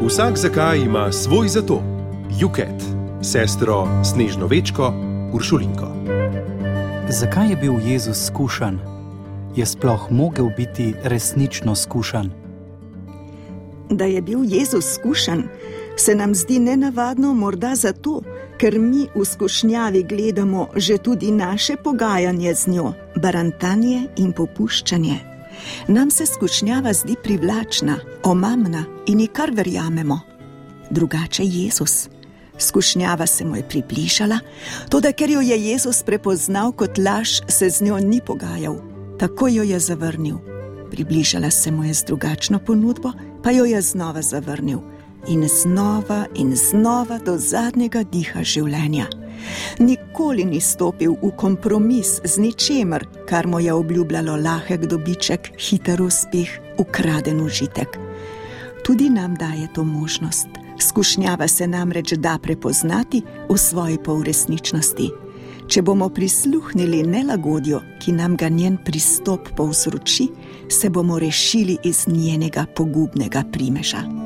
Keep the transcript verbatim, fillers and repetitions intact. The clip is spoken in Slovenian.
Vsak zakaj ima svoj zato. Juket, sestro Snežno-Večko, Uršulinko. Zakaj je bil Jezus skušan? Je sploh mogel biti resnično skušan? Da je bil Jezus skušan, se nam zdi nenavadno morda zato, ker mi v skušnjavi gledamo že tudi naše pogajanje z njo, barantanje in popuščanje. Nam se skušnjava zdi privlačna, omamna in ji kar verjamemo. Drugače Jezus. Skušnjava se mu je približala, toda ker jo je Jezus prepoznal kot laž, se z njo ni pogajal. Tako jo je zavrnil. Približala se mu je z drugačno ponudbo, pa jo je znova zavrnil. In znova in znova do zadnjega diha življenja. Nikoli ni stopil v kompromis z ničemer, kar mu je obljubljalo lahek dobiček, hiter uspeh, ukraden užitek. Tudi nam daje to možnost. Skušnjava se namreč da prepoznati v svoji polresničnosti. Če bomo prisluhnili nelagodju, ki nam ga njen pristop povzroči, se bomo rešili iz njenega pogubnega primeža.